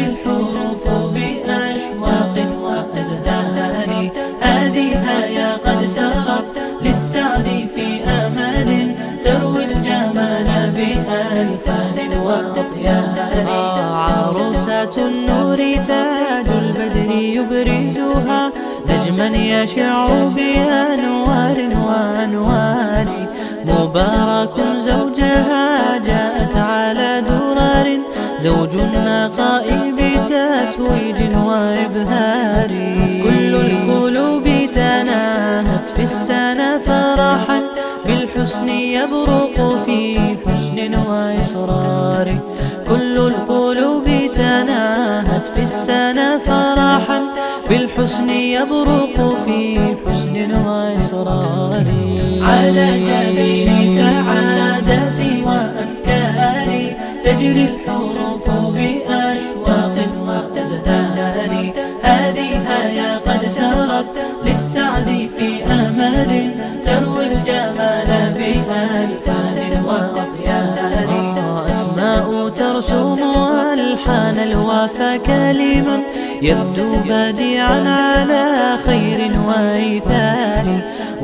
الحروف بأشواق وأزهار. هذه هيا قد سرت للسعد في أمل تروي الجمال بألحان وأطيار. عروسة النور تاج البدر يبرزها نجما يشع بأنوار وأنوار. مبارك زوجها جاءت على درر زوج النقاء بتتويج وإبهار. كل القلوب تناهت في السنة فرحا بالحسن يبرق في حسن وإصرار. كل القلوب تناهت في السنة فرحا بالحسن يبرق في حسن وإصرار. على جبين سعادتي وأفكاري تجري الحروف بأشواق وأزهار. هذه هيا قد سرت للسعد في أمل تروي الجمال بألحان وأطيار. أسماء ترسم ألحان الوفا كلما يبدو بديعا على خير وإيثار.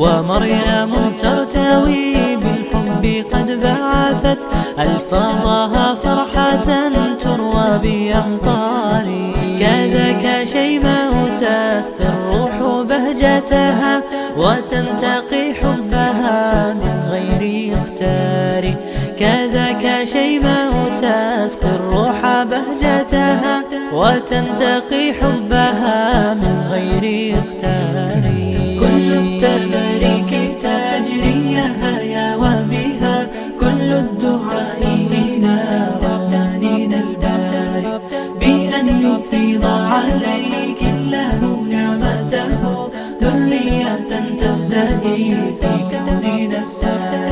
ومريم ترتوي بالحب قد بعثت ألفاظها فرحة تروى بأمطار. كذاك شيماء تسقي الروح بهجتها وتنتقي حبها من غير اختار. كذاك شيماء تسقي الروح بهجتها وتنتقي حبها من غير اختار. كل التباريك تجري هيا وبها كل الدعاء إلى ربانين الباري بأن يفيض عليك الله نعمته ذرية تزدهي في كوننا الساري.